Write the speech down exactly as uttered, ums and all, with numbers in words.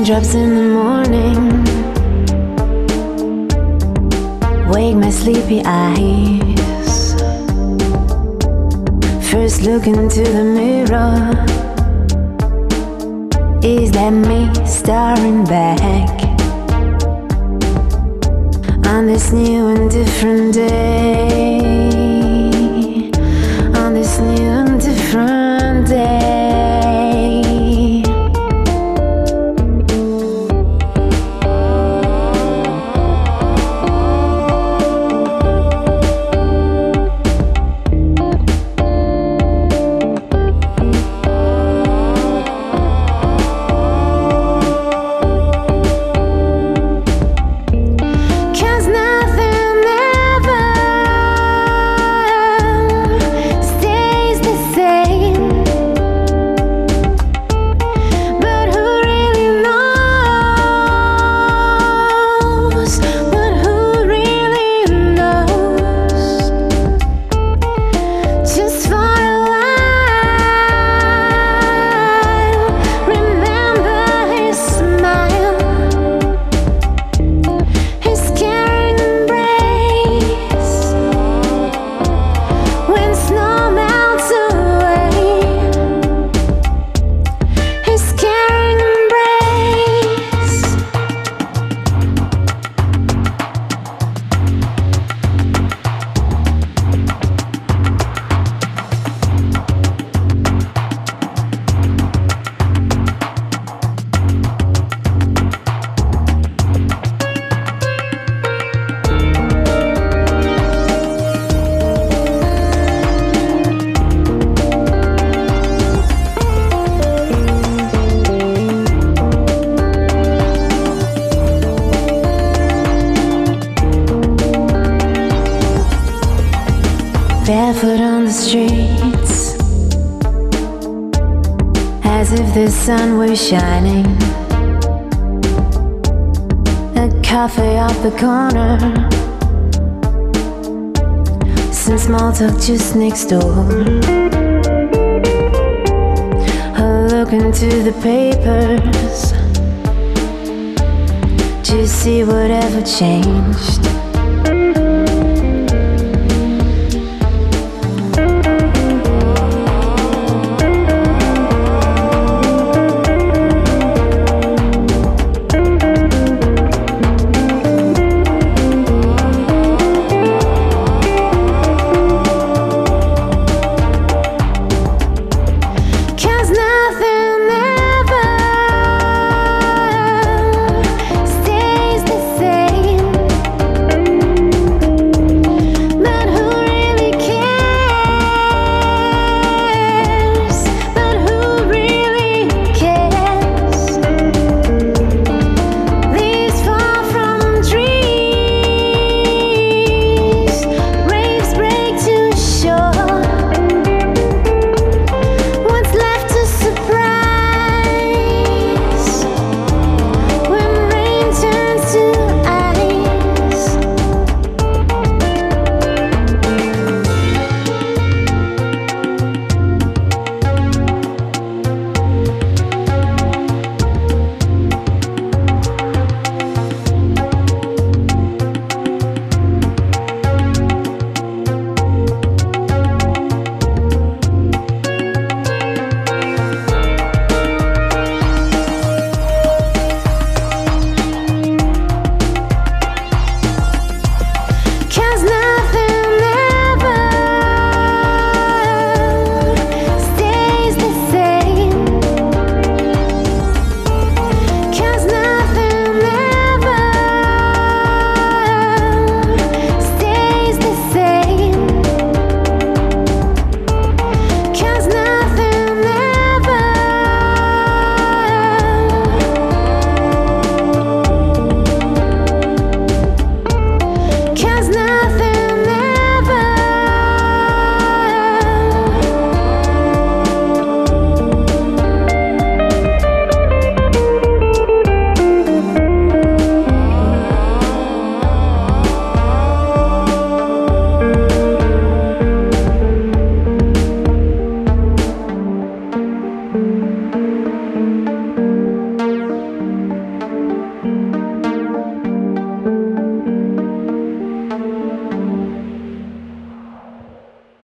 Raindrops in the morning wake my sleepy eyes. First look into the mirror. Is that me staring back on this new and different day? On this new and different day. Barefoot on the streets, as if the sun were shining. A cafe up the corner, some small talk just next door. I look into the papers to see whatever changed.